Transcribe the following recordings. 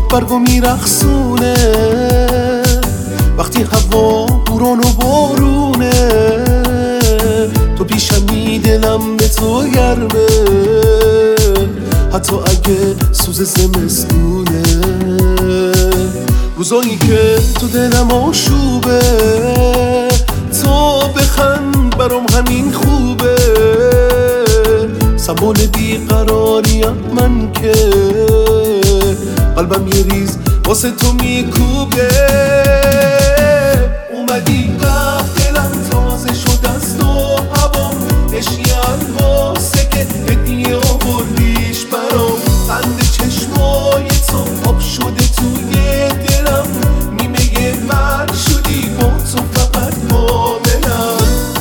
برگو میرخصونه، وقتی هوا بوران و بارونه، تو پیشم دلم به تو گرمه، حتی اگه سوز زمستونه. روزایی که تو دلم آشوبه، تو بخند برام همین خوبه. سمبل بیقراریم من که قلبم یه ریز واسه تو میکوبه. اومدی رفت دلم تازه شد از تو هوام، عشقی الواسه که هدیه آوردیش برام. بند چشمای تو آب شده توی دلم، نیمه من شدی با تو فقط کاملا.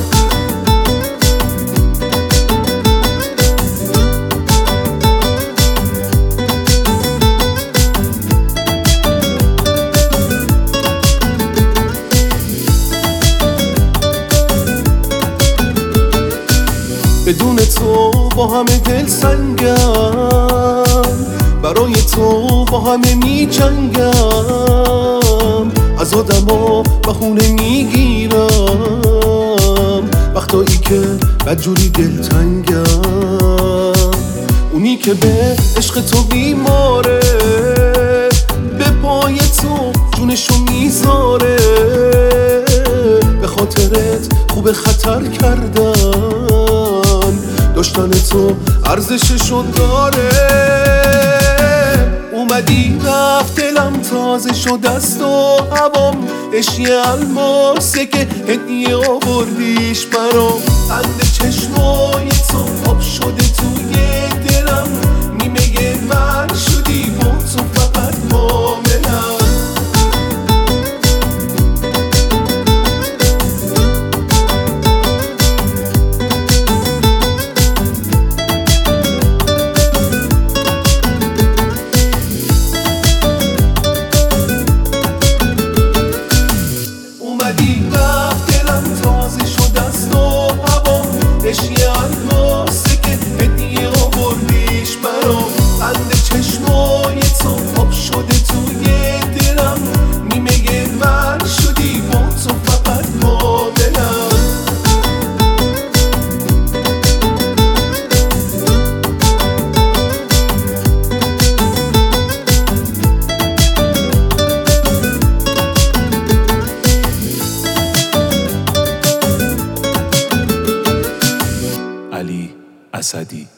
بدون تو با همه دل سنگم، برای تو با همه می جنگم. از آدما بهونه میگیرم وقتایی که بدجوری دلتنگم. اونی که به عشق تو بیماره، به پای تو جونشو میذاره. به خاطرت خوب خطر کردن، داشتن تو ارزششو داره. اومدی رفت دلم تازه شد از تو هوام، عشقی الماسه که هدیه آوردیش برام. بند چشمای تو آب شده توی دلم، نیمه من شدی با تو فقط کاملا. عشقی الماسه که هدیه آوردیش برام. بند چشمای تو آب شده توی دلم، نیمه من شدی با تو فقط کاملا. علی اسدی.